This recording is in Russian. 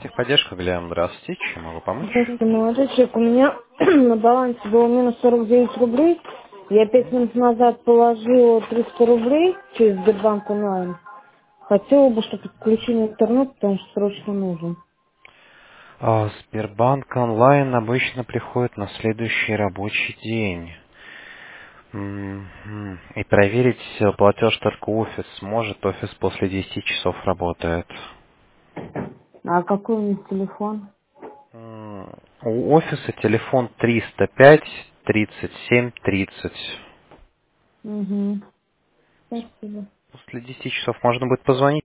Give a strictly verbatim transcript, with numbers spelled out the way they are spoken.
Техподдержка, Галина, здравствуйте. Чем могу помочь? Здравствуйте, молодой человек. У меня на балансе было минус сорок девять рублей. Я пять минут назад положила триста рублей через Сбербанк онлайн. Хотела бы, чтобы подключили интернет, потому что срочно нужен. А, Сбербанк онлайн обычно приходит на следующий рабочий день. Мгм. И проверить э, платеж только офис сможет. Офис после десяти часов работает. А какой у них телефон? М, У офиса телефон триста пять тридцать семь тридцать. Угу. Спасибо. После десяти часов можно будет позвонить.